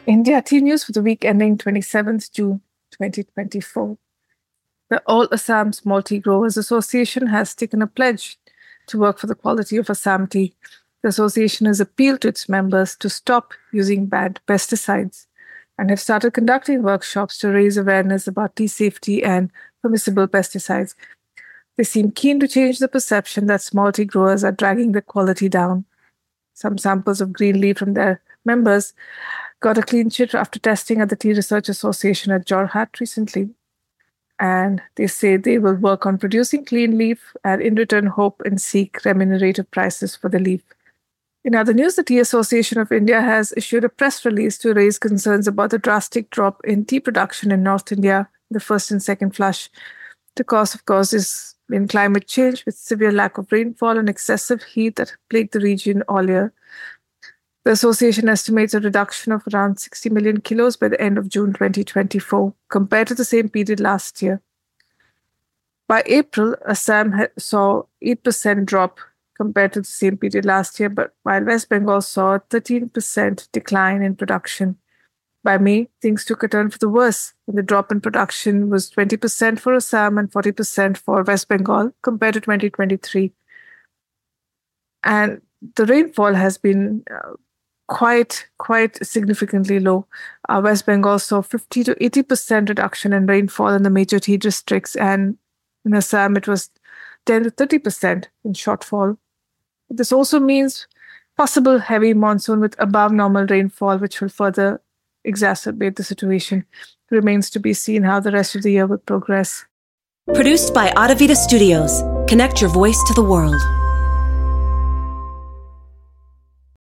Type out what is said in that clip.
India Tea News for the week ending 27th June 2024. The All Assam Small Tea Growers Association has taken a pledge to work for the quality of Assam tea. The association has appealed to its members to stop using banned pesticides and have started conducting workshops to raise awareness about tea safety and permissible pesticides. They seem keen to change the perception that small tea growers are dragging the quality down. Some samples of green leaf from their members got a clean chit after testing at the Tea Research Association at Jorhat recently. And they say they will work on producing clean leaf and in return hope and seek remunerative prices for the leaf. In other news, the Tea Association of India has issued a press release to raise concerns about the drastic drop in tea production in North India, the first and second flush. The cause, of course, is in climate change with severe lack of rainfall and excessive heat that plagued the region all year. The association estimates a reduction of around 60 million kilos by the end of June 2024 compared to the same period last year. By April, Assam saw 8% drop compared to the same period last year, but while West Bengal saw a 13% decline in production. By May, things took a turn for the worse, when the drop in production was 20% for Assam and 40% for West Bengal compared to 2023. And the rainfall has been quite significantly low. West Bengal saw 50 to 80% reduction in rainfall in the major tea districts, and in Assam it was 10 to 30% in shortfall. This also means possible heavy monsoon with above normal rainfall, which will further exacerbate the situation. It remains to be seen how the rest of the year will progress. Produced by Adavita Studios. Connect your voice to the world.